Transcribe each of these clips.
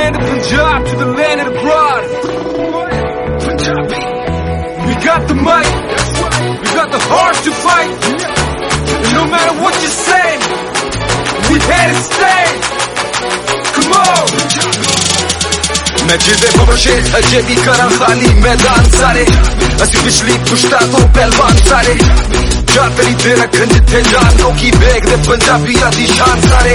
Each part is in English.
land of Punjab to the land of the broad. We got the might, we got the heart to fight. And no matter what you say, we had to stay. Come on. मैं जिदे बबशे अजे भी करा खाली मैदान सारे असी पिछली पुश्ता तो पहलवान सारे जातरी दे रखन जिथे जान लोकी बेग दे पंजाबियां दी शान सारे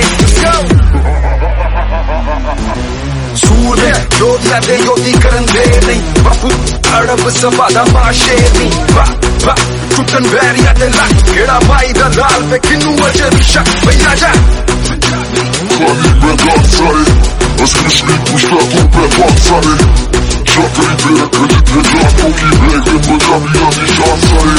सूर ने योधिया दे योधी करन दे नहीं बापू अड़ब सभा दा मां शेर नहीं बा बा टुटन बैरिया दे लक केड़ा माई दा लाल पे किनू अजे भी शक भैया जा खाली मैदान सारे असी पिछली पुश्ता तो पहलवान सारे जातरी दे रखन जिथे जान लोकी बेग दे पंजाबियां दी शान सारे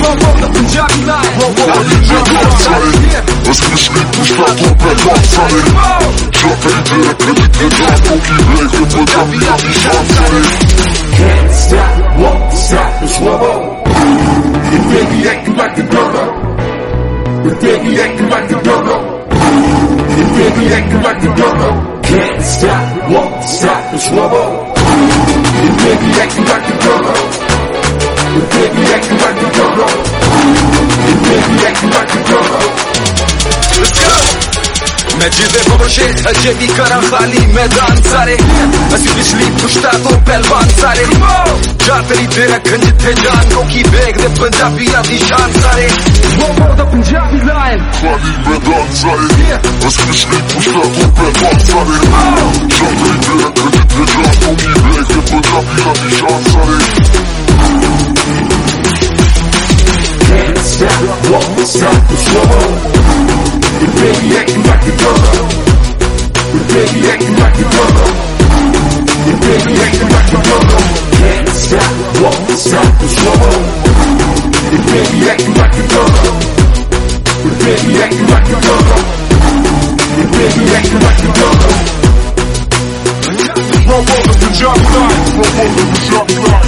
खाली मैदान सारे असी पिछली पुश्ता तो पहलवान सारे जातरी दे रखन जिथे जान लोकी बेग दे पंजाबियां दी शान सारे Can't stop, won't stop, it's Lobo. The baby acting like the dodo. The baby acting like the dodo. The baby acting like the dodo. Can't stop, won't stop, it's Lobo. The baby acting like the dodo. The baby acting like the dodo. The baby acting like the dodo. Let's go. मैं जिदे बबशे अजे भी करा खाली मैदान सारे असी पिछली पुश्ता तो पहलवान सारे जातरी दे रखन जिथे जान लोकी बेग दे पंजाबियां दी शान सारे the Punjabi lion खाली मैदान सारे असी पिछली पुश्ता तो पहलवान सारे जातरी दे रखन जिथे जान लोकी बेग दे पंजाबियां दी शान सारे Can't stop, won't stop, it's Lobo. The baby acting like the dodo. The baby acting like the dodo. The baby acting like the dodo. Can't stop, won't stop, it's Lobo. The baby acting like the dodo. The baby acting like the dodo. The baby acting like the dodo. Roll on the Punjabi line, roll on the Punjabi line.